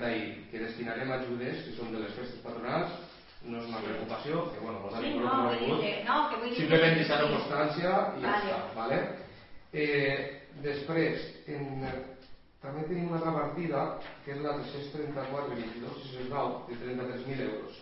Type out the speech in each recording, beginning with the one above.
ahir que destinarem ajudes que són de les festes patronals, no és una preocupació, que bueno, sí, no, que vull dir simplement deixar-ho constància i ja està, vale? Després, també tenim una altra partida, que és la 334-22-609, de 33.000 euros.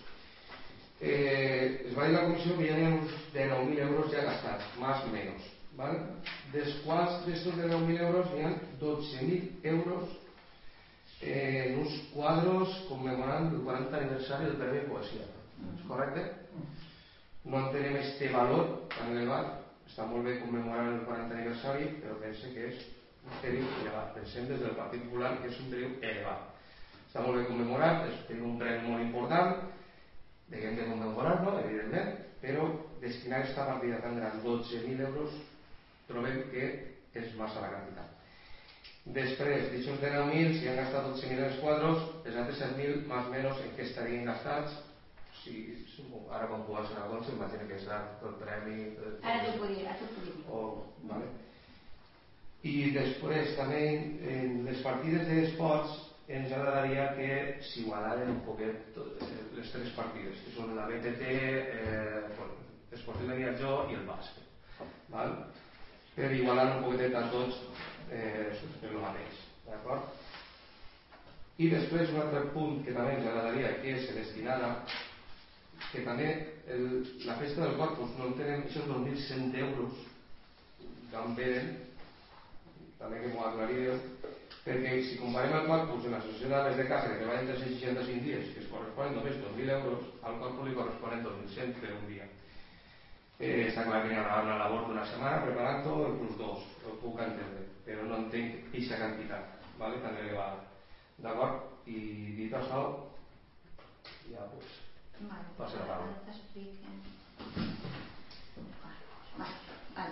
Es va dir a la comissió que hi havia uns 19.000 euros ja gastats, més o menys. Dels quals, d'estos de 10.000 euros, hi ha 12.000 euros en uns quadros commemorant el 40 aniversari del Premi Poesia. És correcte? No entenem este valor tan elevat. Està molt bé commemorar el 40 aniversari, però pense que és un preu elevat. Pensem des del Partit Popular que és un preu elevat. Està molt bé commemorat, és un premi molt important, hem de commemorar-lo, evidentment, però destinar aquesta partida tan gran, 12.000 euros, trobem que és massa la quantitat. Després, d'aixòs de 9.000, si han gastat 12.000 en els quadros, els altres 7.000, més o menys, en què estarien gastats? Ara quan pugues anar a Concha, imagina que serà el premi... Ara t'ho podria dir. I després, també, en les partides d'esports, ens agradaria que s'igualaren un poquet les tres partides, que són la BTT, l'Esportiu de Viatjó i el bàsquet. Per igualar un poquetet a tots per el mateix. D'acord? I després un altre punt que també ens agradaria que se destinara, que també la festa del Corpus no entenem aquests 2.100 euros d'on venen, també que m'ho aclarireu, perquè si comparem el Corpus en l'associació d'Aves de Casa que treballen 365 dies, que es corresponen només 2.000 euros, al Corpus li corresponen 2.100 per un dia. Està clar que hi haurà una labor d'una setmana preparant-ho, el plus 2, ho puc entendre, però no entenc aquesta quantitat tan elevada. D'acord? I dit això, ja pues, passa la paraula.